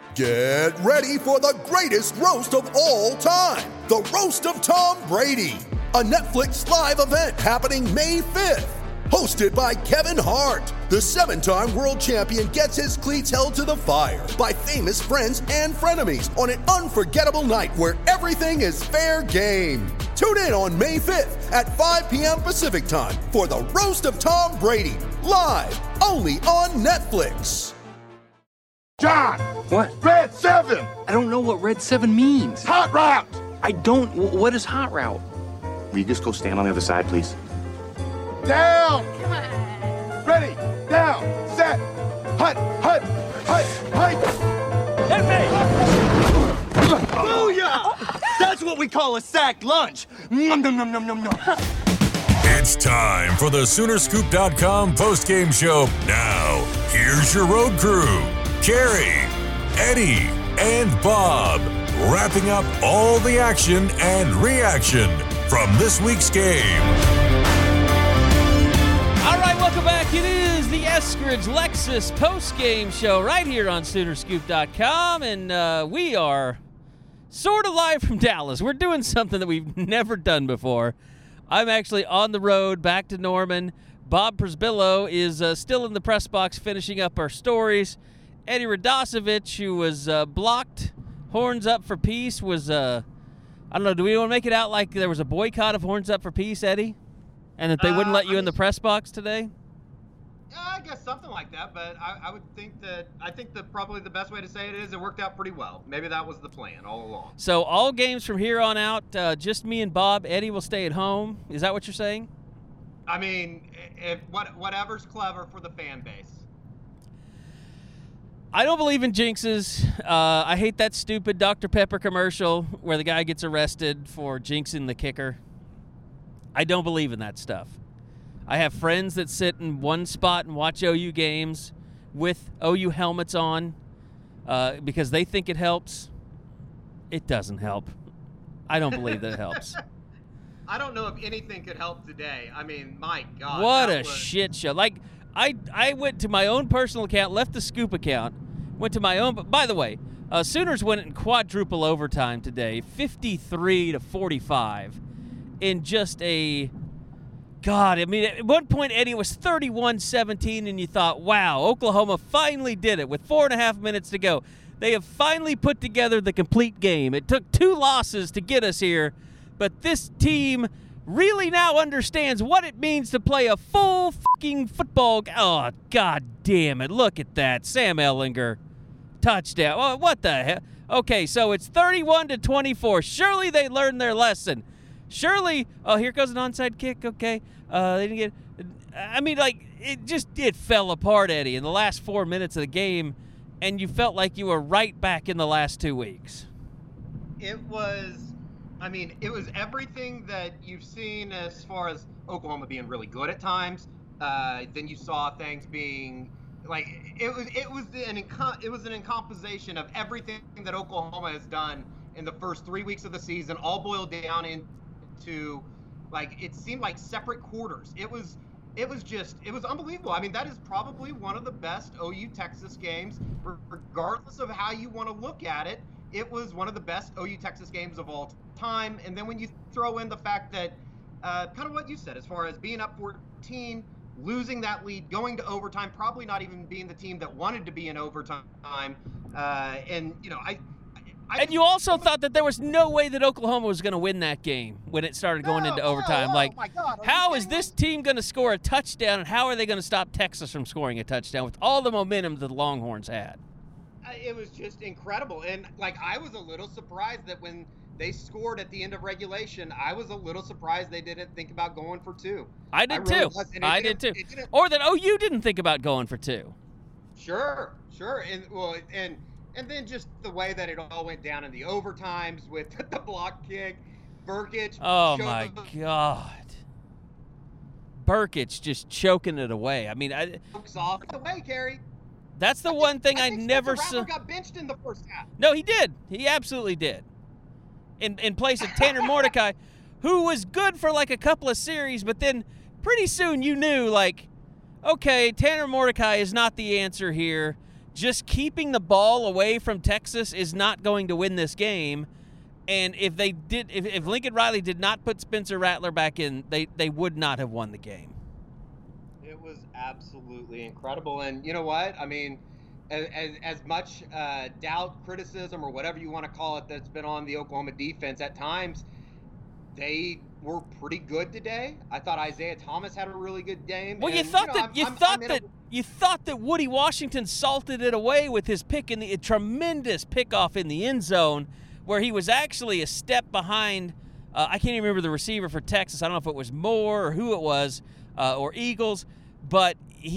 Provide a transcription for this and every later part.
Get ready for the greatest roast of all time, the Roast of Tom Brady, a Netflix live event happening May 5th. Hosted by Kevin Hart, the 7-time world champion gets his cleats held to the fire by famous friends and frenemies on an unforgettable night where everything is fair game. Tune in on May 5th at 5 p.m. Pacific time for the Roast of Tom Brady, live only on Netflix. John! What? Red 7! I don't know what Red 7 means. Hot route! I don't. What is hot route? Will you just go stand on the other side, please? Down! Come on. Ready, down, set, hut, hut, hut, hut! Hit me! Booyah! That's what we call a sack lunch. Nom, nom, nom, nom, nom, nom. It's time for the Soonerscoop.com postgame show. Now, here's your road crew, Carrie, Eddie, and Bob, wrapping up all the action and reaction from this week's game. All right, welcome back. It is the Eskridge Lexus postgame show right here on Soonerscoop.com, and we are sort of live from Dallas. We're doing something that we've never done before. I'm actually on the road back to Norman. Bob Przbillo is still in the press box finishing up our stories. Eddie Radosevich, who was blocked, Horns Up for Peace, was, I don't know, do we want to make it out like there was a boycott of Horns Up for Peace, Eddie? And that they wouldn't let you in the press box today? Yeah, I guess something like that, but I would think that, probably the best way to say it is it worked out pretty well. Maybe that was the plan all along. So all games from here on out, just me and Bob. Eddie will stay at home. Is that what you're saying? I mean, whatever's clever for the fan base. I don't believe in jinxes. I hate that stupid Dr. Pepper commercial where the guy gets arrested for jinxing the kicker. I don't believe in that stuff. I have friends that sit in one spot and watch OU games with OU helmets on because they think it helps. It doesn't help. I don't believe that it helps. I don't know if anything could help today. I mean, my God. What a shit show. Like, I went to my own personal account, left the Scoop account, went to my own. But by the way, Sooners went in quadruple overtime today, 53-45, in just a. God, I mean, at one point, Eddie, was 31-17, and you thought, wow, Oklahoma finally did it with 4.5 minutes to go. They have finally put together the complete game. It took 2 losses to get us here, but this team really now understands what it means to play a full fucking football. Oh, God damn it. Look at that. Sam Ehlinger. Touchdown. Oh, what the hell? Okay, so it's 31-24. Surely they learned their lesson. Surely, oh, here goes an onside kick. Okay, they didn't get. I mean, like it fell apart, Eddie, in the last 4 minutes of the game, and you felt like you were right back in the last 2 weeks. It was everything that you've seen as far as Oklahoma being really good at times. Then you saw things being like it was an incomposition of everything that Oklahoma has done in the first 3 weeks of the season, all boiled down into like it seemed like separate quarters. It was unbelievable. I mean, that is probably one of the best OU Texas games, regardless of how you want to look at it. It was one of the best OU Texas games of all time. And then when you throw in the fact that kind of what you said, as far as being up 14, losing that lead, going to overtime, probably not even being the team that wanted to be in overtime, and you know, and you also thought that there was no way that Oklahoma was going to win that game when it started going into overtime. Oh my God, how is this team going to score a touchdown, and how are they going to stop Texas from scoring a touchdown with all the momentum that the Longhorns had? It was just incredible. And, like, I was a little surprised that when they scored at the end of regulation, I was a little surprised they didn't think about going for 2. I did too. I did too. Or that OU didn't think about going for 2. Sure. And then just the way that it all went down in the overtimes with the block kick, Burkich. Oh, my God. Burkich just choking it away. I mean, off the way, Carrie. That's the one thing I never saw. Got benched in the first half. No, he did. He absolutely did. In place of Tanner Mordecai, who was good for like a couple of series, but then pretty soon you knew, like, okay, Tanner Mordecai is not the answer here. just keeping the ball away from Texas is not going to win this game. And if Lincoln Riley did not put Spencer Rattler back in, they would not have won the game. It was absolutely incredible. And you know what? I mean, as much doubt, criticism, or whatever you want to call it that's been on the Oklahoma defense, at times they were pretty good today. I thought Isaiah Thomas had a really good game. Well, and, you thought that Woody Washington salted it away with his pick in the tremendous pickoff in the end zone, where he was actually a step behind. I can't even remember the receiver for Texas. I don't know if it was Moore or who it was, or Eagles, but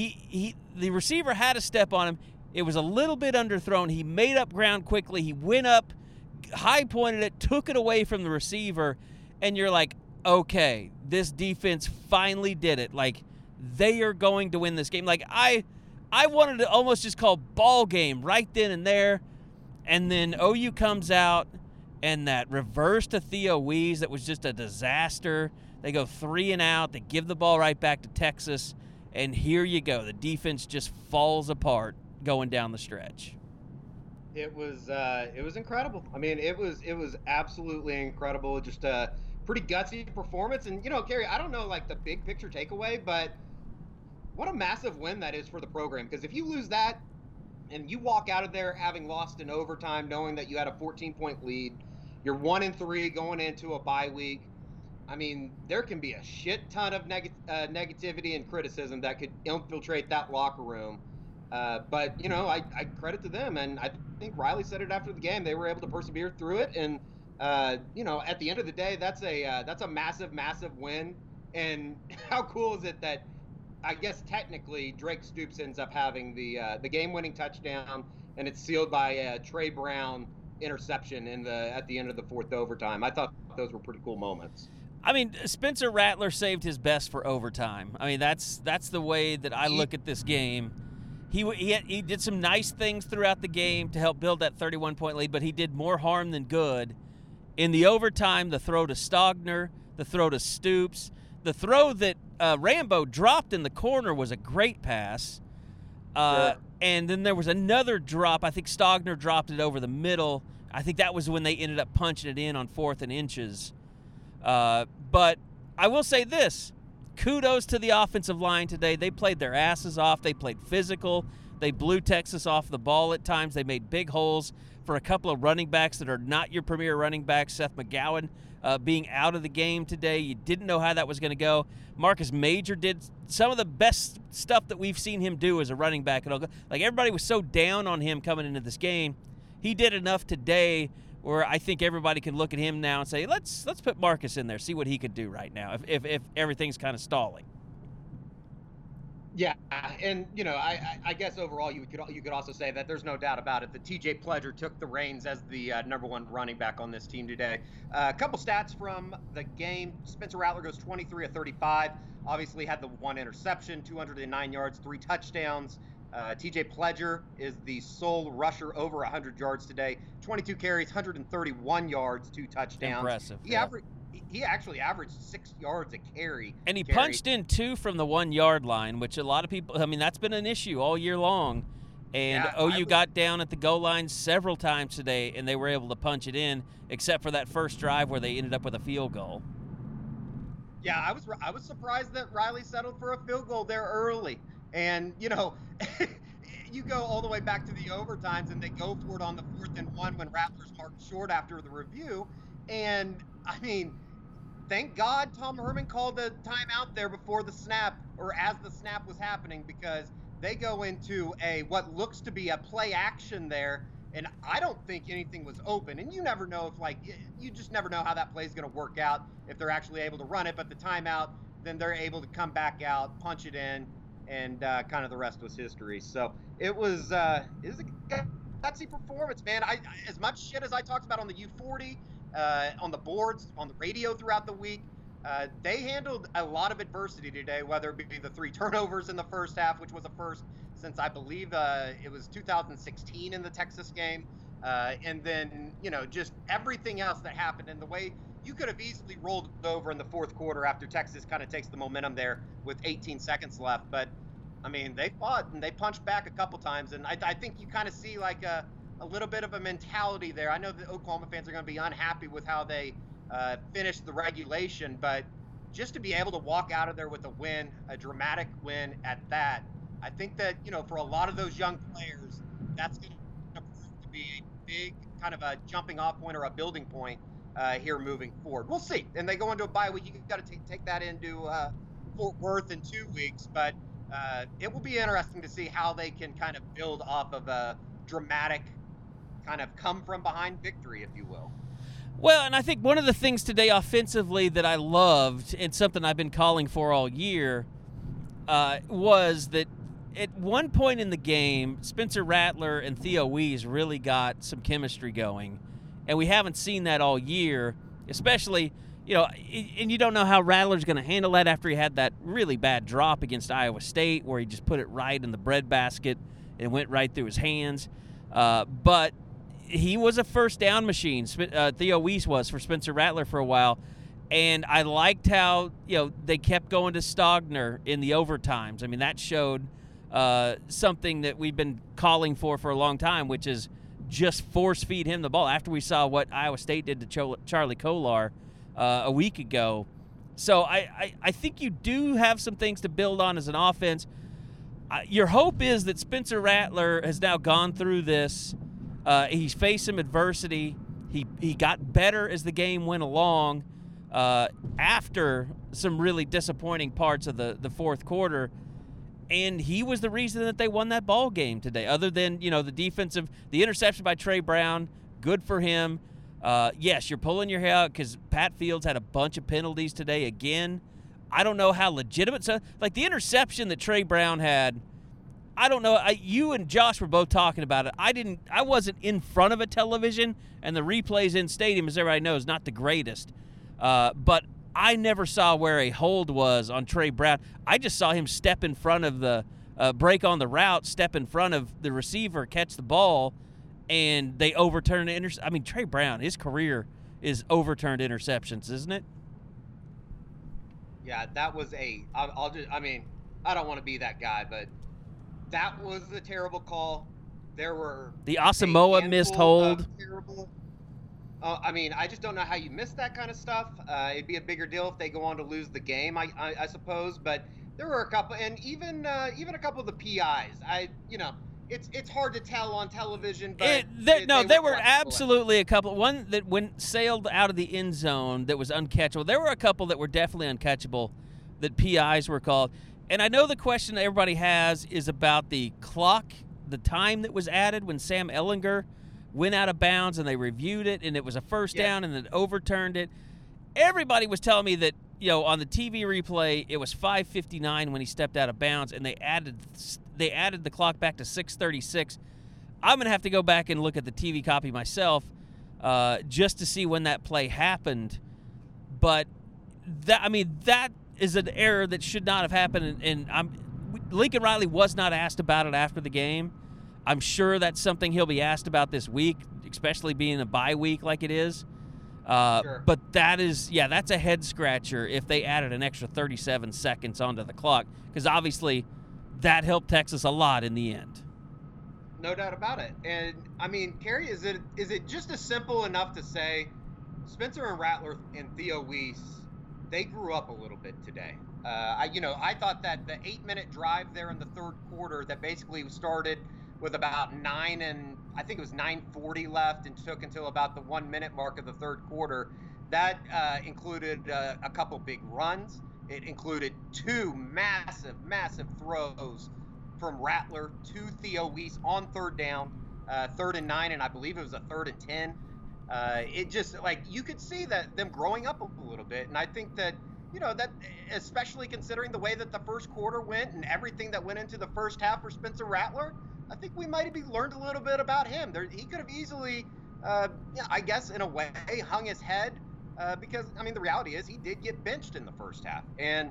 the receiver had a step on him. It was a little bit underthrown. He made up ground quickly. He went up, high pointed it, took it away from the receiver, and you're like, okay, this defense finally did it. Like, they are going to win this game. Like, I wanted to almost just call ball game right then and there, and then OU comes out, and that reverse to Theo Wease that was just a disaster. They go 3 and out. They give the ball right back to Texas, and here you go. The defense just falls apart going down the stretch. It was incredible. I mean, it was absolutely incredible. Just a pretty gutsy performance. And, Kerry, I don't know, like, the big picture takeaway, but what a massive win that is for the program. Because if you lose that and you walk out of there having lost in overtime, knowing that you had a 14-point lead, you're 1-3 going into a bye week. I mean, there can be a shit ton of negativity and criticism that could infiltrate that locker room. But, I credit to them, and I think Riley said it after the game. They were able to persevere through it, and, at the end of the day, that's a massive, massive win. And how cool is it that, I guess technically, Drake Stoops ends up having the game-winning touchdown, and it's sealed by a Trey Brown interception at the end of the fourth overtime. I thought those were pretty cool moments. I mean, Spencer Rattler saved his best for overtime. I mean, that's the way that I look at this game. He did some nice things throughout the game to help build that 31-point lead, but he did more harm than good. In the overtime, the throw to Stogner, the throw to Stoops, the throw that Rambo dropped in the corner was a great pass. Sure. And then there was another drop. I think Stogner dropped it over the middle. I think that was when they ended up punching it in on 4th and inches. But I will say this. Kudos to the offensive line today. They played their asses off. They played physical. They blew Texas off the ball at times. They made big holes for a couple of running backs that are not your premier running backs. Seth McGowan being out of the game today. You didn't know how that was going to go. Marcus Major did some of the best stuff that we've seen him do as a running back. Like, everybody was so down on him coming into this game. He did enough today where I think everybody can look at him now and say, let's put Marcus in there, see what he could do right now if everything's kind of stalling. Yeah, and I guess overall you could also say that there's no doubt about it that TJ Pledger took the reins as the number one running back on this team today. A couple stats from the game: Spencer Rattler goes 23 of 35. Obviously had the 1 interception, 209 yards, 3 touchdowns. TJ Pledger is the sole rusher over 100 yards today. 22 carries, 131 yards, 2 touchdowns. Impressive. He actually averaged 6 yards a carry. And he punched in 2 from the 1-yard line, which a lot of people, I mean, that's been an issue all year long. And OU got down at the goal line several times today, and they were able to punch it in, except for that first drive where they ended up with a field goal. Yeah, I was surprised that Riley settled for a field goal there early. And, you go all the way back to the overtimes, and they go for it on the 4th and 1 when Rattler's marked short after the review. And, I mean, thank God Tom Herman called the timeout there before the snap, or as the snap was happening, because they go into what looks to be a play action there, and I don't think anything was open. And you never know you just never know how that play is going to work out if they're actually able to run it. But the timeout, then they're able to come back out, punch it in, and kind of the rest was history. So it was a gutsy performance, man. As much shit as I talked about on the U40, on the boards, on the radio throughout the week, they handled a lot of adversity today, whether it be the 3 turnovers in the first half, which was a first since I believe it was 2016 in the Texas game, and then just everything else that happened, and the way you could have easily rolled it over in the fourth quarter after Texas kind of takes the momentum there with 18 seconds left. But I mean, they fought and they punched back a couple times, and I think you kind of see like a little bit of a mentality there. I know that Oklahoma fans are going to be unhappy with how they finished the regulation, but just to be able to walk out of there with a win, a dramatic win at that, I think that, for a lot of those young players, that's going to prove to be a big kind of a jumping off point or a building point here moving forward. We'll see. And they go into a bye week. You've got to take that into Fort Worth in 2 weeks. But it will be interesting to see how they can kind of build off of a dramatic kind of come from behind victory, if you will. Well, and I think one of the things today offensively that I loved, and something I've been calling for all year, was that at one point in the game, Spencer Rattler and Theo Wease really got some chemistry going. And we haven't seen that all year, especially, and you don't know how Rattler's going to handle that after he had that really bad drop against Iowa State where he just put it right in the breadbasket and went right through his hands. But he was a first down machine. Theo Wease was for Spencer Rattler for a while. And I liked how, they kept going to Stogner in the overtimes. I mean, that showed something that we've been calling for a long time, which is just force feed him the ball after we saw what Iowa State did to Charlie Kolar a week ago. So I think you do have some things to build on as an offense. Your hope is that Spencer Rattler has now gone through this. He's faced some adversity. He got better as the game went along after some really disappointing parts of the fourth quarter. And he was the reason that they won that ball game today. Other than, the interception by Trey Brown, good for him. Yes, you're pulling your hair out because Pat Fields had a bunch of penalties today again. I don't know how legitimate. So, like the interception that Trey Brown had, I don't know. You and Josh were both talking about it. I wasn't in front of a television, and the replays in stadium, as everybody knows, not the greatest. But I never saw where a hold was on Trey Brown. I just saw him step in front of the break on the route, step in front of the receiver, catch the ball, and they overturned the interception. I mean, Trey Brown, his career is overturned interceptions, isn't it? Yeah, that was I don't want to be that guy, but that was a terrible call. There were the Asamoah missed hold. Terrible. I just don't know how you miss that kind of stuff. It'd be a bigger deal if they go on to lose the game, I suppose. But there were a couple, and even a couple of the PIs. It's hard to tell on television. But there were absolutely a couple. One that sailed out of the end zone that was uncatchable. There were a couple that were definitely uncatchable that PIs were called. And I know the question that everybody has is about the clock, the time that was added when Sam Ehlinger went out of bounds and they reviewed it and it was a first down and then overturned it. Everybody was telling me that, on the TV replay, it was 5:59 when he stepped out of bounds and they added the clock back to 6:36. I'm going to have to go back and look at the TV copy myself just to see when that play happened. But that is an error that should not have happened, and Lincoln Riley was not asked about it after the game. I'm sure that's something he'll be asked about this week, especially being a bye week like it is. Sure. But that's a head scratcher if they added an extra 37 seconds onto the clock, because obviously that helped Texas a lot in the end. No doubt about it. And Kerry, is it just as simple enough to say Spencer and Rattler and Theo Wease, they grew up a little bit today? I thought that the 8-minute drive there in the third quarter that basically started with about 9:40 left and took until about the 1 minute mark of the third quarter, that included a couple big runs. It included two massive throws from Rattler to Theo Wease on third down, 3rd and 9, and I believe it was a 3rd and 10. It just, you could see that them growing up a little bit, and I think that, that especially considering the way that the first quarter went and everything that went into the first half for Spencer Rattler, I think we might have learned a little bit about him. He could have easily, I guess in a way, hung his head because, the reality is he did get benched in the first half. And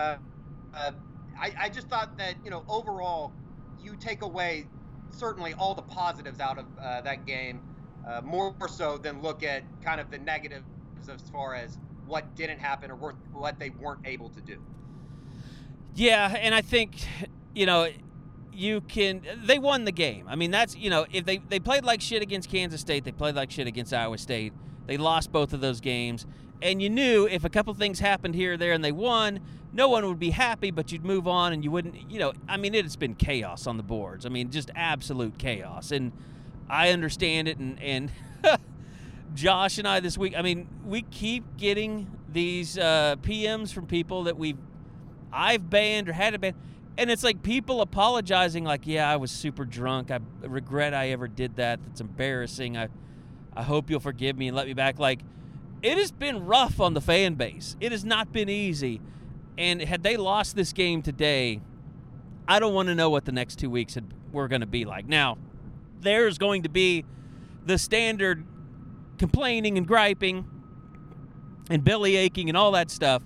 I just thought that, overall, you take away certainly all the positives out of that game, more so than look at kind of the negatives as far as what didn't happen or what they weren't able to do. Yeah, and I think, they won the game. I mean, that's, if they played like shit against Kansas State, they played like shit against Iowa State. They lost both of those games. And you knew if a couple things happened here or there and they won, no one would be happy, but you'd move on and you wouldn't, it's been chaos on the boards. I mean, just absolute chaos. And I understand it. And Josh and I this week, I mean, we keep getting these PMs from people that I've banned or had to ban. And it's like people apologizing like, yeah, I was super drunk. I regret I ever did that. That's embarrassing. I hope you'll forgive me and let me back. Like, it has been rough on the fan base. It has not been easy. And had they lost this game today, I don't want to know what the next 2 weeks were going to be like. Now, there's going to be the standard complaining and griping and belly aching and all that stuff.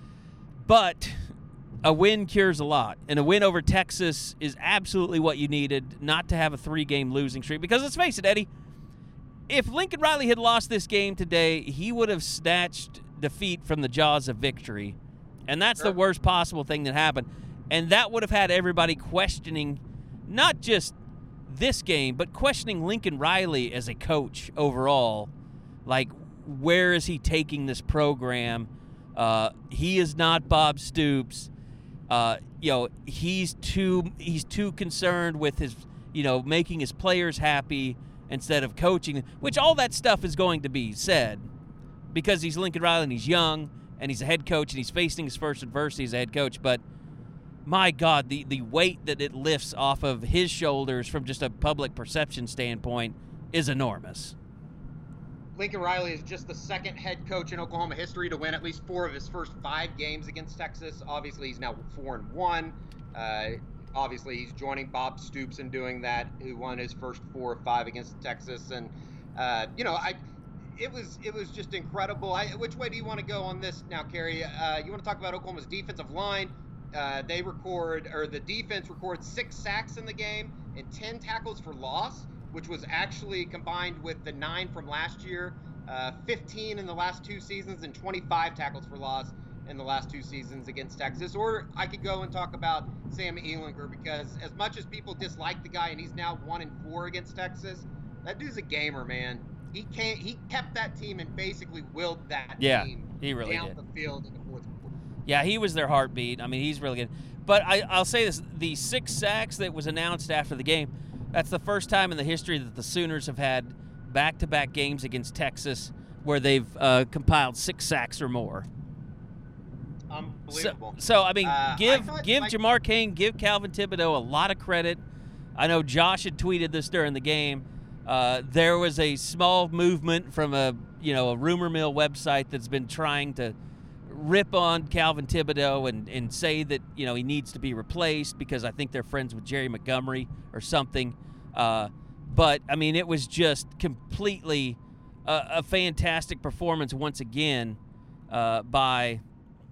But a win cures a lot. And a win over Texas is absolutely what you needed, not to have a 3-game losing streak. Because let's face it, Eddie, if Lincoln Riley had lost this game today, he would have snatched defeat from the jaws of victory. And that's the worst possible thing that happened. And that would have had everybody questioning not just this game, but questioning Lincoln Riley as a coach overall. Like, where is he taking this program? He is not Bob Stoops. He's too concerned with his, making his players happy instead of coaching, which all that stuff is going to be said because he's Lincoln Riley and he's young and he's a head coach and he's facing his first adversity as a head coach. But my God, the weight that it lifts off of his shoulders from just a public perception standpoint is enormous. Lincoln Riley is just the second head coach in Oklahoma history to win at least 4 of his first 5 games against Texas. Obviously, he's now 4-1. Obviously, he's joining Bob Stoops in doing that, who won his first 4 or 5 against Texas. And, it was just incredible. Which way do you want to go on this now, Kerry? You want to talk about Oklahoma's defensive line? The defense records 6 sacks in the game and 10 tackles for loss, which was actually combined with the 9 from last year, 15 in the last 2 seasons and 25 tackles for loss in the last 2 seasons against Texas. Or I could go and talk about Sam Ehlinger, because as much as people dislike the guy and he's now 1-4 against Texas, that dude's a gamer, man. He kept that team and basically willed that team he really down did. the field in the fourth quarter. Yeah, he was their heartbeat. I mean, he's really good. But I'll say this, the 6 sacks that was announced after the game, that's the first time in the history that the Sooners have had back-to-back games against Texas where they've compiled 6 sacks or more. Unbelievable. So I mean, give Jamar Cain, give Calvin Thibodeau a lot of credit. I know Josh had tweeted this during the game. There was a small movement from a rumor mill website that's been trying to rip on Calvin Thibodeau and say that he needs to be replaced because I think they're friends with Jerry Montgomery or something. But I mean, it was just completely a fantastic performance once again by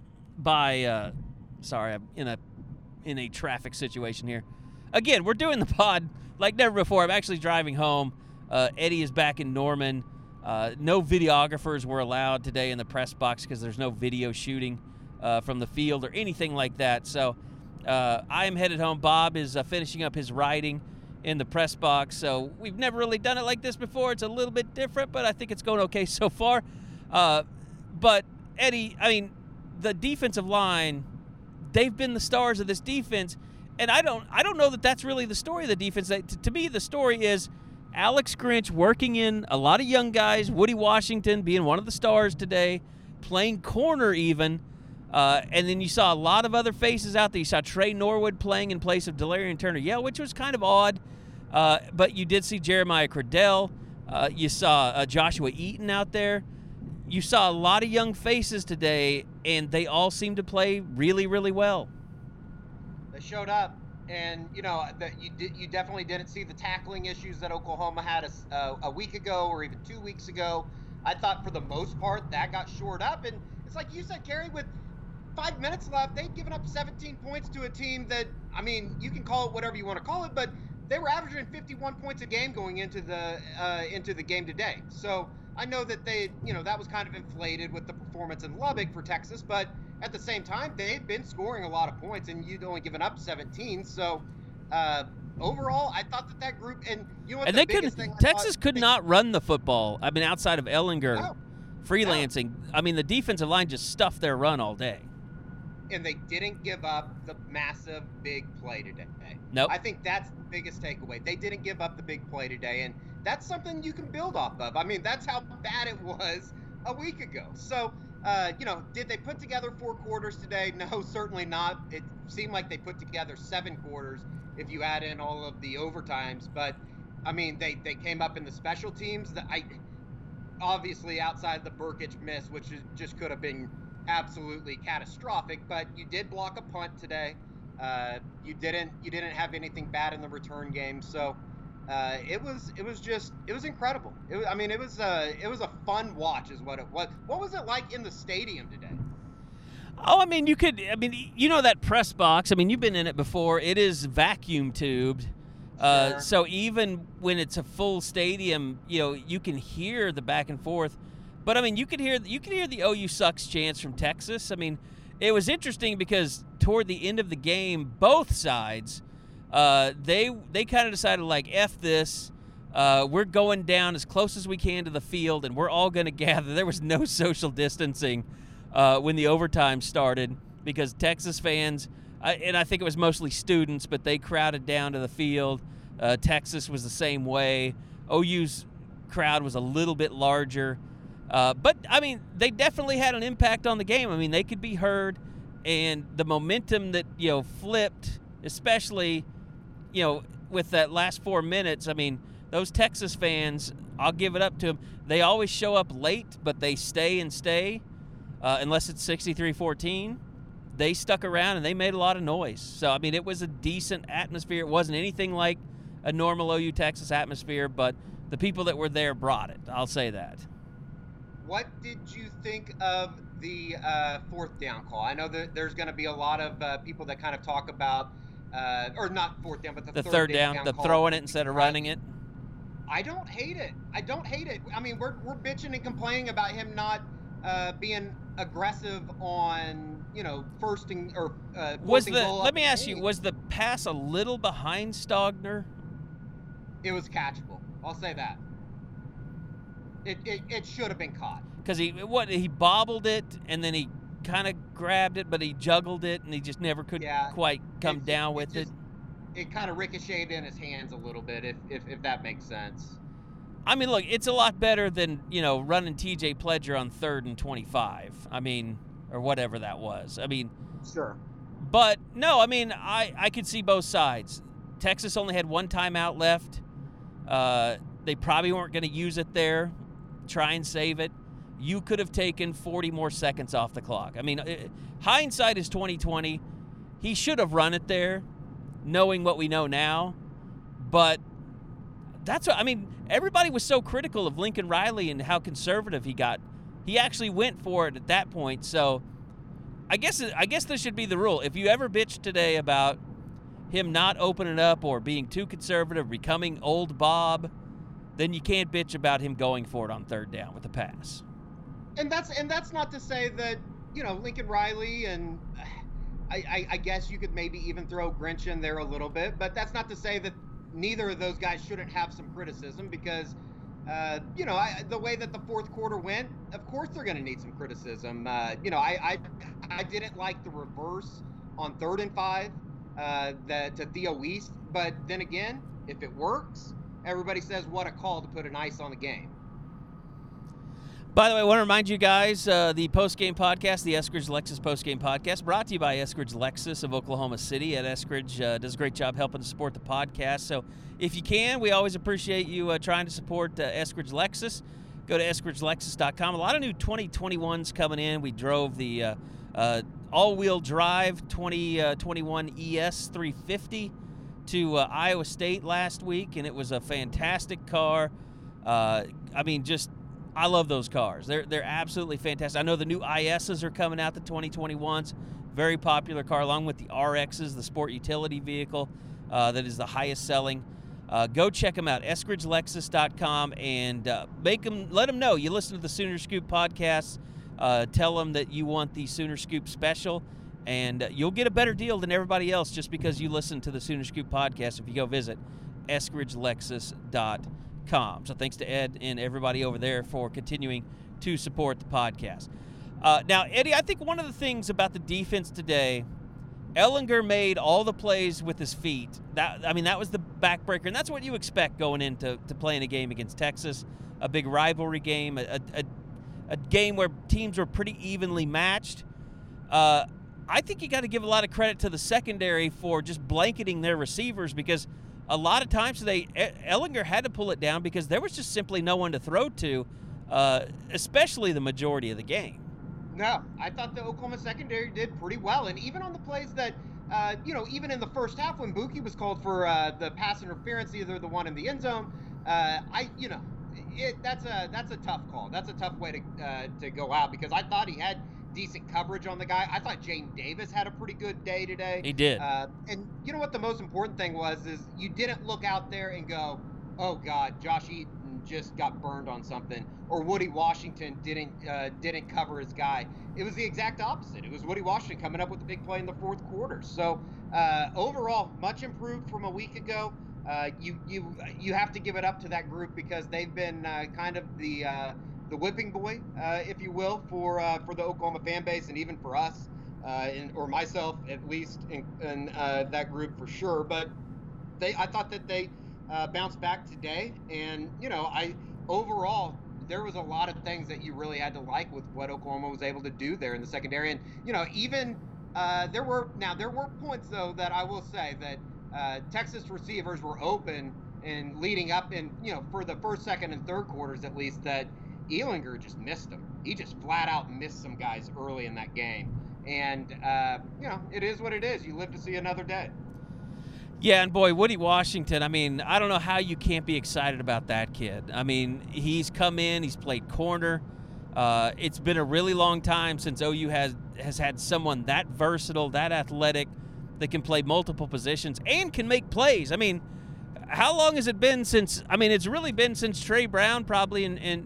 sorry, I'm in a traffic situation here. Again, we're doing the pod like never before. I'm actually driving home. Eddie is back in Norman. No videographers were allowed today in the press box because there's no video shooting from the field or anything like that. So I am headed home. Bob is finishing up his writing in the press box. So we've never really done it like this before. It's a little bit different, but I think it's going okay so far. But Eddie, I mean, the defensive line, they've been the stars of this defense, and I don't know that that's really the story of the defense. To me, the story is Alex Grinch working in a lot of young guys, Woody Washington being one of the stars today, playing corner even, and then you saw a lot of other faces out there. You saw Trey Norwood playing in place of Delarian Turner, which was kind of odd, but you did see Jeremiah Cradell. You saw Joshua Eaton out there. You saw a lot of young faces today, and they all seemed to play really, really well. They showed up, and you definitely didn't see the tackling issues that Oklahoma had a week ago or even 2 weeks ago. I thought for the most part that got shored up, and it's like you said, Kerry, with 5 minutes left, they'd given up 17 points to a team that, I mean, you can call it whatever you want to call it, but they were averaging 51 points a game going into the game today. So I know that that was kind of inflated with the performance in Lubbock for Texas, but at the same time, they had been scoring a lot of points, and you'd only given up 17. So overall, I thought that group, and you know what, and the they biggest couldn't. thing Texas could not run the football. I mean, outside of Ellinger freelancing, I mean, the defensive line just stuffed their run all day. And they didn't give up the massive big play today. Nope. I think that's the biggest takeaway. They didn't give up the big play today, and that's something you can build off of. I mean, that's how bad it was a week ago. So, did they put together 4 quarters today? No, certainly not. It seemed like they put together 7 quarters if you add in all of the overtimes. But, I mean, they came up in the special teams. Obviously, outside the Burkich miss, which just could have been absolutely catastrophic, but you did block a punt today. You didn't have anything bad in the return game, so it was incredible. It was a fun watch, is what it was. What was it like in the stadium today? Oh, I mean, that press box. I mean, you've been in it before. It is vacuum tubed. Sure. So even when it's a full stadium, you can hear the back and forth. But I mean, you could hear the OU sucks chants from Texas. I mean, it was interesting because toward the end of the game, both sides, they kind of decided, like, F this. We're going down as close as we can to the field, and we're all going to gather. There was no social distancing when the overtime started because Texas fans, and I think it was mostly students, but they crowded down to the field. Texas was the same way. OU's crowd was a little bit larger. But, I mean, they definitely had an impact on the game. I mean, they could be heard, and the momentum that, flipped, especially, with that last 4 minutes. I mean, those Texas fans, I'll give it up to them. They always show up late, but they stay unless it's 63-14. They stuck around, and they made a lot of noise. So, I mean, it was a decent atmosphere. It wasn't anything like a normal OU Texas atmosphere, but the people that were there brought it. I'll say that. What did you think of the 4th down call? I know that there's going to be a lot of people that kind of talk about, or not 4th down, but the third down the call. throwing it instead of running it. I don't hate it. I mean, we're bitching and complaining about him not being aggressive on, first and or fourth and goal. Let me ask you, was the pass a little behind Stogner? It was catchable. I'll say that. It should have been caught. Because he bobbled it, and then he kind of grabbed it, but he juggled it, and he just never could quite come down with it. It kind of ricocheted in his hands a little bit, if that makes sense. I mean, look, it's a lot better than, running TJ Pledger on 3rd and 25. I mean, or whatever that was. I mean, sure. But, no, I mean, I could see both sides. Texas only had 1 timeout left. They probably weren't going to use it there. Try and save it. You could have taken 40 more seconds off the clock. I mean, hindsight is 20/20. He should have run it there, knowing what we know now. But that's what I mean. Everybody was so critical of Lincoln Riley and how conservative he got. He actually went for it at that point. So I guess this should be the rule. If you ever bitch today about him not opening up or being too conservative, becoming old Bob, then you can't bitch about him going for it on 3rd down with a pass. And that's not to say that, Lincoln Riley and I guess you could maybe even throw Grinch in there a little bit, but that's not to say that neither of those guys shouldn't have some criticism because, the way that the 4th quarter went, of course they're going to need some criticism. I didn't like the reverse on 3rd and 5 to Theo East, but then again, if it works, everybody says what a call to put an ice on the game. By the way, I want to remind you guys, the post-game podcast, the Eskridge Lexus post-game podcast, brought to you by Eskridge Lexus of Oklahoma City. At Eskridge does a great job helping to support the podcast. So if you can, we always appreciate you trying to support Eskridge Lexus. Go to eskridgelexus.com. A lot of new 2021s coming in. We drove the all-wheel drive 2021 ES 350 to Iowa State last week, and it was a fantastic car. I love those cars. They're absolutely fantastic. I know the new ISs are coming out, the 2021s. Very popular car, along with the RXs, the sport utility vehicle that is the highest selling. Go check them out, eskridgelexus.com, and let them know you listen to the Sooner Scoop podcast. Tell them that you want the Sooner Scoop special, and you'll get a better deal than everybody else just because you listen to the Sooner Scoop podcast if you go visit EskridgeLexus.com. So thanks to Ed and everybody over there for continuing to support the podcast. Now, Eddie, I think one of the things about the defense today, Ehlinger made all the plays with his feet. That was the backbreaker, and that's what you expect going into playing a game against Texas, a big rivalry game, a game where teams were pretty evenly matched. I think you got to give a lot of credit to the secondary for just blanketing their receivers, because a lot of times Ehlinger had to pull it down because there was just simply no one to throw to, especially the majority of the game. No, I thought the Oklahoma secondary did pretty well. And even on the plays that, even in the first half when Buki was called for the pass interference, either the one in the end zone, that's a tough call. That's a tough way to go out, because I thought he had decent coverage on the guy. I thought Jaden Davis had a pretty good day today. He did. And you know what the most important thing was is you didn't look out there and go, oh God, Josh Eaton just got burned on something, or Woody Washington didn't cover his guy. It was the exact opposite. It was Woody Washington coming up with the big play in the fourth quarter. So overall, much improved from a week ago. You have to give it up to that group, because they've been kind of the whipping boy, if you will, for the Oklahoma fan base, and even for us, or myself at least, in that group for sure. But I thought that they bounced back today, and overall there was a lot of things that you really had to like with what Oklahoma was able to do there in the secondary. And even there were points though that I will say that Texas receivers were open and leading up in for the first, second, and third quarters at least, that Ehlinger just missed them. He just flat out missed some guys early in that game, and it is what it is. You live to see another day. Yeah, and boy, Woody Washington, I don't know how you can't be excited about that kid. He's come in, he's played corner. It's been a really long time since OU has had someone that versatile, that athletic, that can play multiple positions and can make plays. How long has it been since, it's really been since Trey Brown probably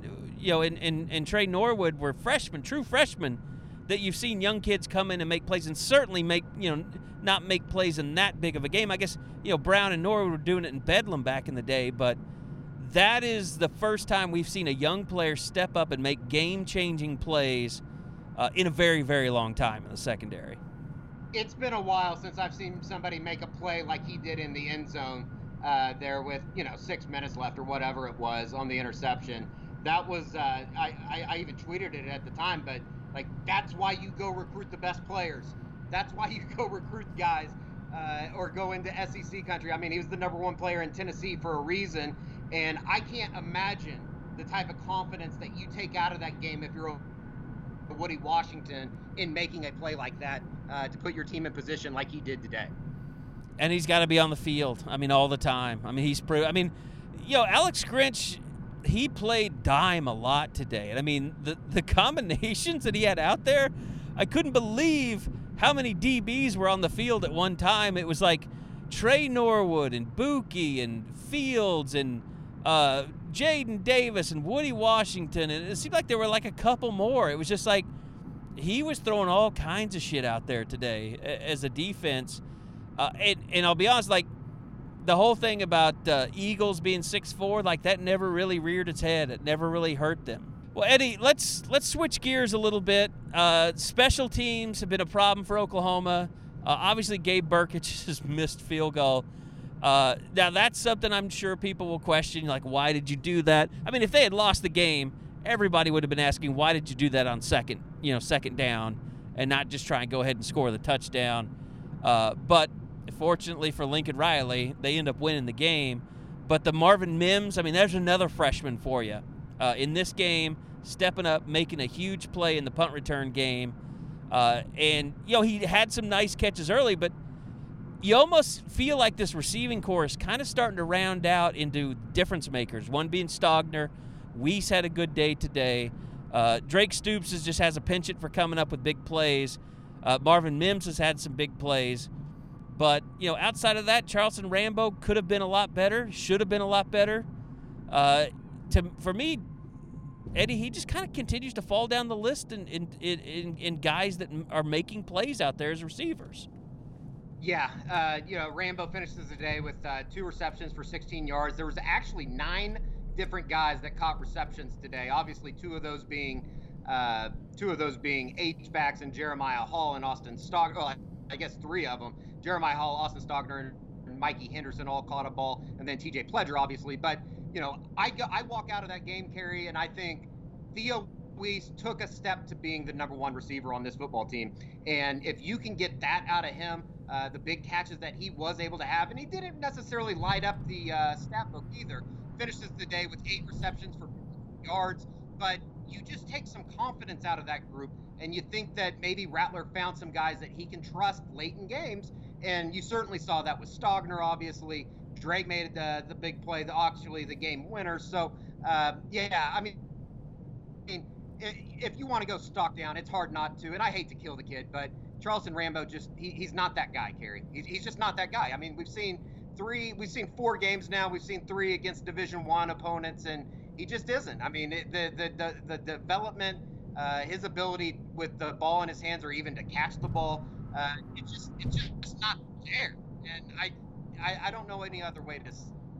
and Trey Norwood were true freshmen, that you've seen young kids come in and make plays, and certainly not make plays in that big of a game. I guess, Brown and Norwood were doing it in Bedlam back in the day, but that is the first time we've seen a young player step up and make game-changing plays in a very, very long time in the secondary. It's been a while since I've seen somebody make a play like he did in the end zone there with, 6 minutes left or whatever it was on the interception. That was, I even tweeted it at the time, but that's why you go recruit the best players. That's why you go recruit guys or go into SEC country. He was the number one player in Tennessee for a reason, and I can't imagine the type of confidence that you take out of that game if you're Woody Washington in making a play like that to put your team in position like he did today. And he's got to be on the field, all the time. He's Alex Grinch, he played dime a lot today. And the combinations that he had out there, I couldn't believe how many DBs were on the field at one time. It was like Trey Norwood and Buki and Fields and Jaden Davis and Woody Washington, and it seemed like there were like a couple more. It was just like he was throwing all kinds of shit out there today as a defense. And I'll be honest, the whole thing about Eagles being 6'4", that never really reared its head. It never really hurt them. Well, Eddie, let's switch gears a little bit. Special teams have been a problem for Oklahoma. Obviously, Gabe Burkich's missed field goal. Now, that's something I'm sure people will question, why did you do that? If they had lost the game, everybody would have been asking, why did you do that on second down, and not just try and go ahead and score the touchdown? But fortunately for Lincoln Riley, they end up winning the game. But the Marvin Mims, there's another freshman for you. In this game, stepping up, making a huge play in the punt return game. And he had some nice catches early, but you almost feel like this receiving corps is kind of starting to round out into difference makers, one being Stogner. Weiss had a good day today. Drake Stoops just has a penchant for coming up with big plays. Marvin Mims has had some big plays. But, outside of that, Charleston Rambo could have been a lot better, should have been a lot better. For me, Eddie, he just kind of continues to fall down the list in guys that are making plays out there as receivers. Yeah, Rambo finishes the day with 2 receptions for 16 yards. There was actually 9 different guys that caught receptions today. Obviously, two of those being H-backs and Jeremiah Hall and Austin Stogner. Well, I guess 3 of them. Jeremiah Hall, Austin Stogner, and Mikey Henderson all caught a ball, and then TJ Pledger, obviously. But I walk out of that game, Kerry, and I think Theo Wease took a step to being the number 1 receiver on this football team. And if you can get that out of him, the big catches that he was able to have, and he didn't necessarily light up the stat book either, finishes the day with 8 receptions for 50 yards. But you just take some confidence out of that group, and you think that maybe Rattler found some guys that he can trust late in games. And you certainly saw that with Stogner, obviously. Drake made the big play, the game winner. So, if you want to go stock down, it's hard not to. And I hate to kill the kid, but Charleston Rambo he's not that guy, Kerry. He's just not that guy. I mean, we've seen 4 games now. We've seen 3 against Division I opponents, and he just isn't. I mean, the development, his ability with the ball in his hands or even to catch the ball, it's just not there. And I don't know any other way to.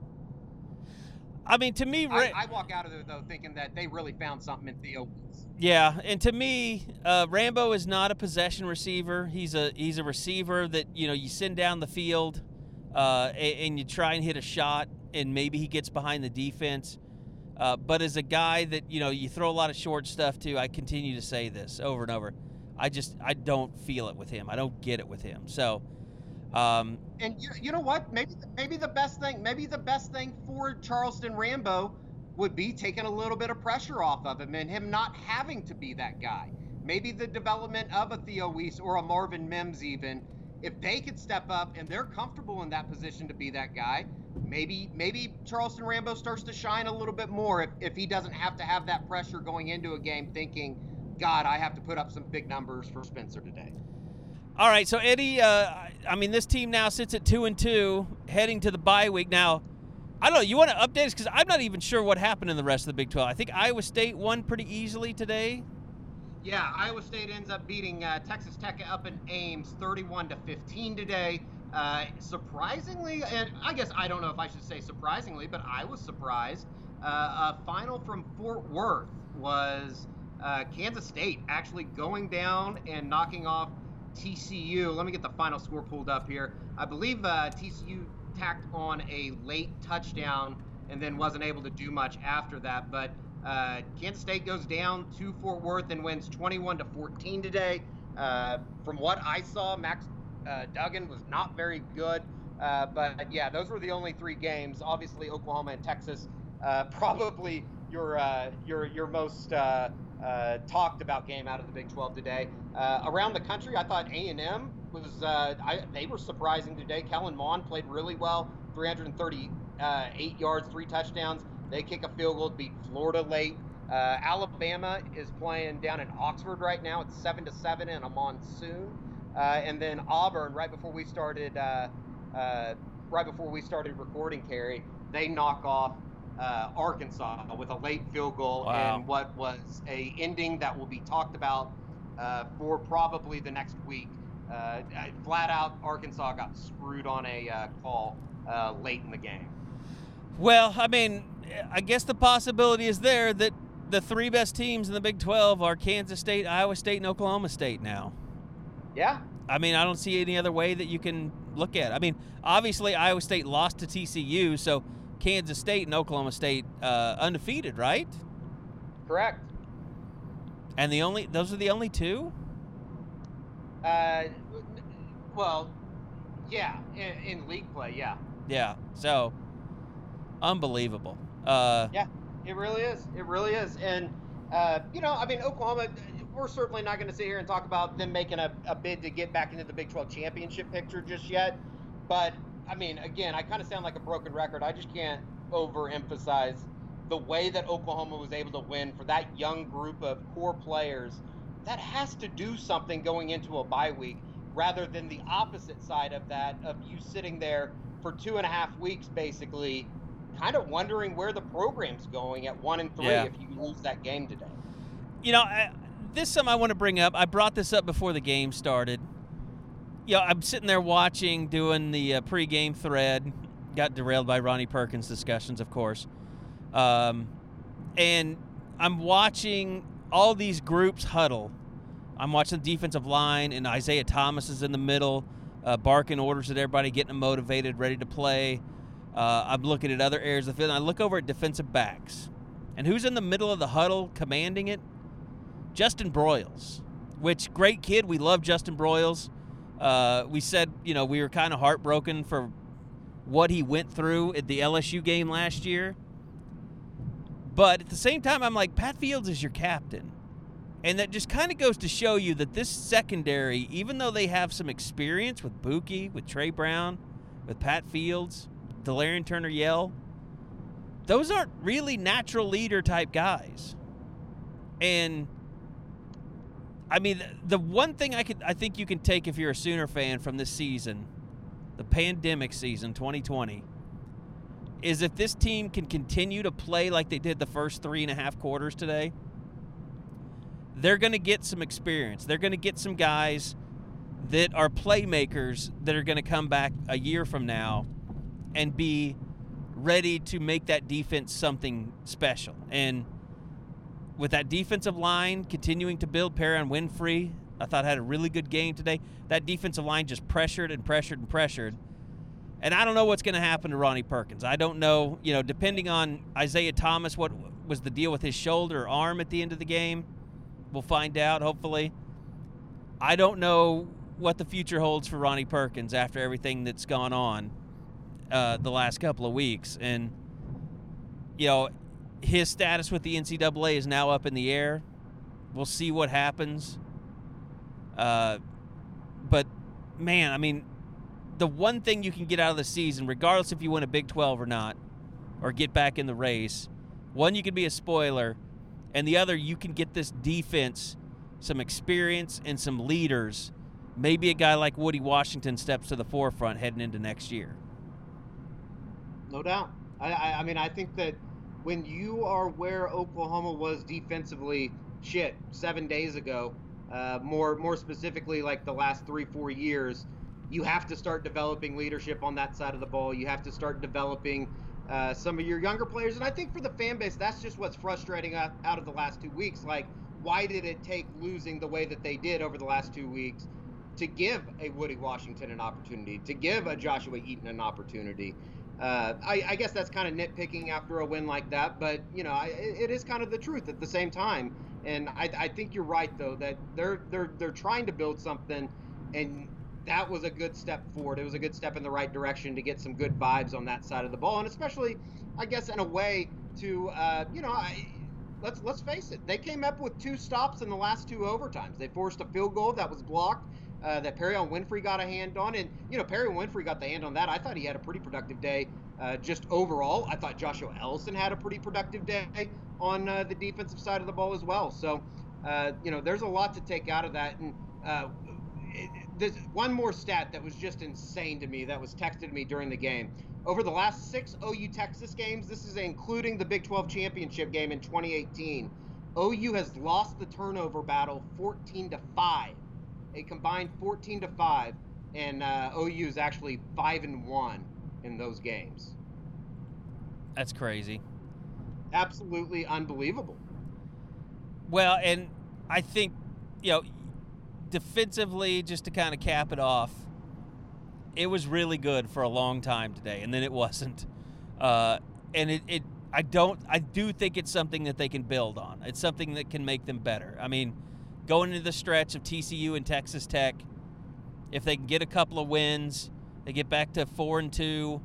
I mean, to me, I walk out of there though thinking that they really found something in Theo. Yeah, and to me, Rambo is not a possession receiver. He's a receiver that you send down the field, and you try and hit a shot, and maybe he gets behind the defense. But as a guy that you throw a lot of short stuff to, I continue to say this over and over. I don't feel it with him. I don't get it with him. So. And you know what? Maybe the best thing for Charleston Rambo would be taking a little bit of pressure off of him and him not having to be that guy. Maybe the development of a Theo Wease or a Marvin Mims, even if they could step up and they're comfortable in that position to be that guy, maybe Charleston Rambo starts to shine a little bit more if he doesn't have to have that pressure going into a game thinking, God, I have to put up some big numbers for Spencer today. All right, so Eddie, this team now sits at 2-2, heading to the bye week. Now, I don't know, you want to update us? Because I'm not even sure what happened in the rest of the Big 12. I think Iowa State won pretty easily today. Yeah, Iowa State ends up beating Texas Tech up in Ames 31-15 today. Surprisingly, and I guess I don't know if I should say surprisingly, but I was surprised. A final from Fort Worth was Kansas State actually going down and knocking off TCU. Let me get the final score pulled up here. I believe TCU tacked on a late touchdown and then wasn't able to do much after that. But Kansas State goes down to Fort Worth and wins 21-14 today. From what I saw, Max Duggan was not very good. But yeah, those were the only 3 games. Obviously, Oklahoma and Texas, probably your most talked about game out of the Big 12 today. Around the country, I thought A&M was they were surprising today. Kellen Mond played really well, 338 yards, 3 touchdowns. They kick a field goal to beat Florida late. Alabama is playing down in Oxford right now. It's 7-7 in a monsoon. And then Auburn, right before we started recording, Kerry, they knock off Arkansas with a late field goal. Wow. And what was a ending that will be talked about for probably the next week. Flat out, Arkansas got screwed on a call late in the game. Well, I guess the possibility is there that the 3 best teams in the Big 12 are Kansas State, Iowa State, and Oklahoma State now. Yeah. I don't see any other way that you can look at it. Obviously, Iowa State lost to TCU, so Kansas State and Oklahoma State undefeated, right? Correct. And those are the only 2? Well, yeah, in league play, yeah. Yeah, so unbelievable. Yeah, it really is. It really is. And, Oklahoma, we're certainly not going to sit here and talk about them making a bid to get back into the Big 12 championship picture just yet. But, again, I kind of sound like a broken record. I just can't overemphasize the way that Oklahoma was able to win for that young group of core players. That has to do something going into a bye week rather than the opposite side of that, of you sitting there for 2.5 weeks basically kind of wondering where the program's going at 1-3 if you lose that game today. You know, this is something I want to bring up. I brought this up before the game started. You know, I'm sitting there watching, doing the pregame thread. Got derailed by Ronnie Perkins discussions, of course. And I'm watching all these groups huddle. I'm watching the defensive line, and Isaiah Thomas is in the middle, barking orders at everybody, getting them motivated, ready to play. I'm looking at other areas of the field, and I look over at defensive backs. And who's in the middle of the huddle commanding it? Justin Broyles, which great kid. We love Justin Broyles. We said, you know, we were kind of heartbroken for what he went through at the LSU game last year. But at the same time, I'm like, Pat Fields is your captain. And that just kind of goes to show you that this secondary, even though they have some experience with Buki, with Trey Brown, with Pat Fields, Delarian Turner-Yell, those aren't really natural leader type guys. And I mean, the one thing I think you can take if you're a Sooner fan from this season, the pandemic season 2020, is if this team can continue to play like they did the first 3.5 quarters today, they're going to get some experience. They're going to get some guys that are playmakers that are going to come back a year from now and be ready to make that defense something special. And with that defensive line continuing to build, Perrion Winfrey, I thought had a really good game today. That defensive line just pressured and pressured and pressured. And I don't know what's going to happen to Ronnie Perkins. I don't know, you know, depending on Isaiah Thomas, what was the deal with his shoulder or arm at the end of the game. We'll find out, hopefully. I don't know what the future holds for Ronnie Perkins after everything that's gone on the last couple of weeks. And, you know, his status with the NCAA is now up in the air. We'll see what happens. But, man, I mean, the one thing you can get out of the season, regardless if you win a Big 12 or not, or get back in the race, one, you can be a spoiler, and the other, you can get this defense some experience and some leaders. Maybe a guy like Woody Washington steps to the forefront heading into next year. No doubt. I mean, I think that when you are where Oklahoma was defensively, 7 days ago, more specifically like the last 3-4 years, you have to start developing leadership on that side of the ball. You have to start developing some of your younger players. And I think for the fan base, that's just what's frustrating out of the last 2 weeks. Like, why did it take losing the way that they did over the last 2 weeks to give a Woody Washington an opportunity, to give a Joshua Eaton an opportunity? I guess that's kind of nitpicking after a win like that, but, you know, it is kind of the truth at the same time. And I think you're right, though, that they're trying to build something, and that was a good step forward. It was a good step in the right direction to get some good vibes on that side of the ball, and especially, I guess, in a way to, you know, let's face it, they came up with 2 stops in the last 2 overtimes. They forced a field goal that was blocked, that Perrion Winfrey got a hand on, and, you know, Perrion Winfrey got the hand on that. I thought he had a pretty productive day just overall. I thought Joshua Ellison had a pretty productive day on the defensive side of the ball as well. So, you know, there's a lot to take out of that. And there's one more stat that was just insane to me that was texted to me during the game. Over the last 6 OU Texas games, this is including the Big 12 championship game in 2018, OU has lost the turnover battle 14-5. A combined 14-5, and OU is actually 5-1 in those games. That's crazy. Absolutely unbelievable. Well, and I think, you know, defensively, just to kind of cap it off, it was really good for a long time today, and then it wasn't. And I do think it's something that they can build on. It's something that can make them better. I mean, going into the stretch of TCU and Texas Tech, if they can get a couple of wins, they get back to 4-2,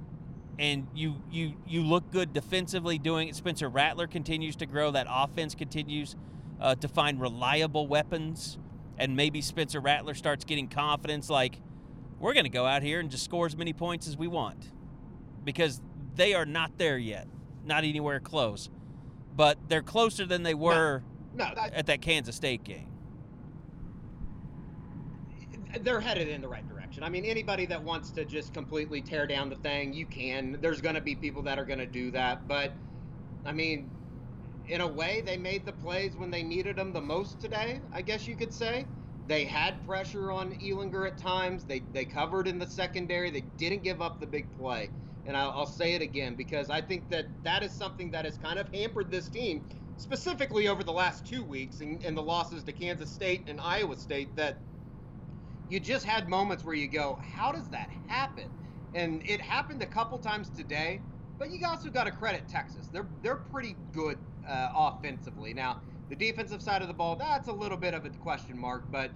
and you look good defensively doing it. Spencer Rattler continues to grow. That offense continues to find reliable weapons, and maybe Spencer Rattler starts getting confidence like, we're going to go out here and just score as many points as we want, because they are not there yet, not anywhere close. But they're closer than they were at that Kansas State game. They're headed in the right direction. match. And I mean, anybody that wants to just completely tear down the thing, you can. There's going to be people that are going to do that. But, I mean, in a way, they made the plays when they needed them the most today, I guess you could say. They had pressure on Ehlinger at times. They covered in the secondary. They didn't give up the big play. And I'll say it again, because I think that is something that has kind of hampered this team, specifically over the last 2 weeks and the losses to Kansas State and Iowa State, that you just had moments where you go, how does that happen? And it happened a couple times today, but you also got to credit Texas. They're pretty good offensively. Now, the defensive side of the ball, that's a little bit of a question mark, but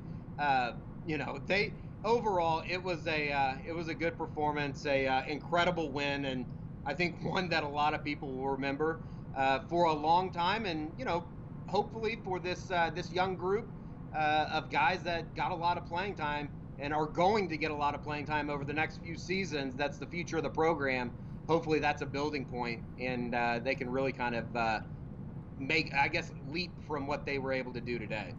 overall it was a good performance, incredible win, and I think one that a lot of people will remember for a long time, and hopefully for this young group of guys that got a lot of playing time and are going to get a lot of playing time over the next few seasons. That's the future of the program. Hopefully that's a building point, and they can really kind of leap from what they were able to do today.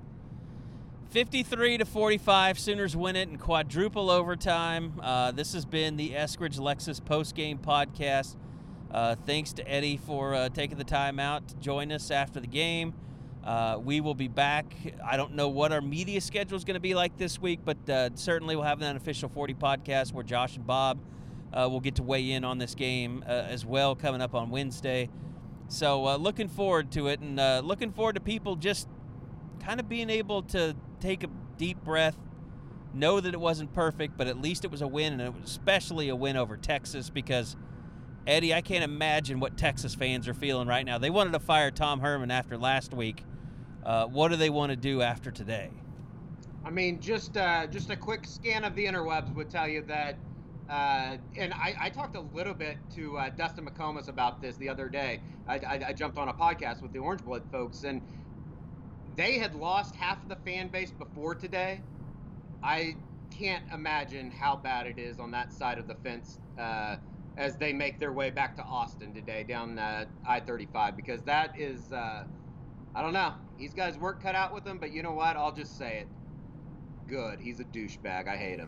53-45, Sooners win it in quadruple overtime. This has been the Eskridge Lexus postgame podcast. Thanks to Eddie for taking the time out to join us after the game. We will be back. I don't know what our media schedule is going to be like this week, but certainly we'll have an official 40 podcast where Josh and Bob will get to weigh in on this game as well, coming up on Wednesday. So looking forward to it, and looking forward to people just kind of being able to take a deep breath, know that it wasn't perfect, but at least it was a win, and it was especially a win over Texas, because, Eddie, I can't imagine what Texas fans are feeling right now. They wanted to fire Tom Herman after last week. What do they want to do after today? I mean, just a quick scan of the interwebs would tell you that, and I talked a little bit to Dustin McComas about this the other day. I jumped on a podcast with the Orange Blood folks, and they had lost half of the fan base before today. I can't imagine how bad it is on that side of the fence as they make their way back to Austin today down I-35, because that is, I don't know. He's got his work cut out with him, but you know what? I'll just say it. Good. He's a douchebag. I hate him.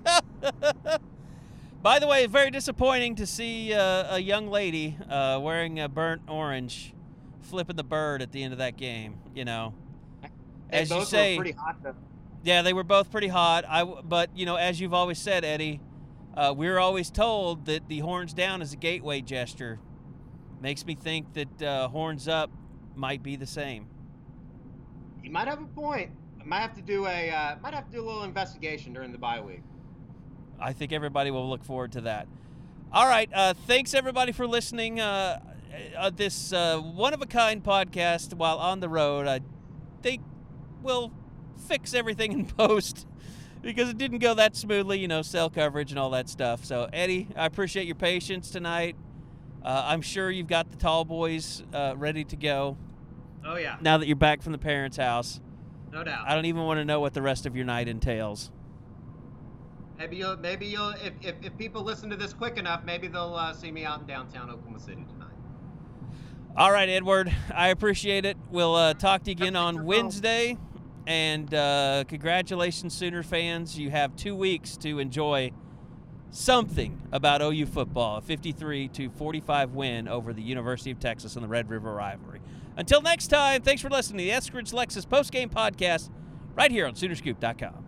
By the way, very disappointing to see a young lady wearing a burnt orange flipping the bird at the end of that game, As you say, were pretty hot, though. Yeah, they were both pretty hot. But as you've always said, Eddie, we're always told that the horns down is a gateway gesture. Makes me think that horns up might be the same. You might have a point. I might have to do a little investigation during the bye week. I think everybody will look forward to that. All right, thanks everybody for listening. This one-of-a-kind podcast while on the road. I think we'll fix everything in post because it didn't go that smoothly, cell coverage and all that stuff. So, Eddie, I appreciate your patience tonight. I'm sure you've got the tall boys ready to go. Oh, yeah. Now that you're back from the parents' house. No doubt. I don't even want to know what the rest of your night entails. Maybe you'll if people listen to this quick enough, maybe they'll see me out in downtown Oklahoma City tonight. All right, Edward, I appreciate it. We'll talk to you again on Wednesday. And congratulations, Sooner fans. You have 2 weeks to enjoy something about OU football. A 53-45 win over the University of Texas in the Red River rivalry. Until next time, thanks for listening to the Eskridge Lexus postgame podcast right here on Soonerscoop.com.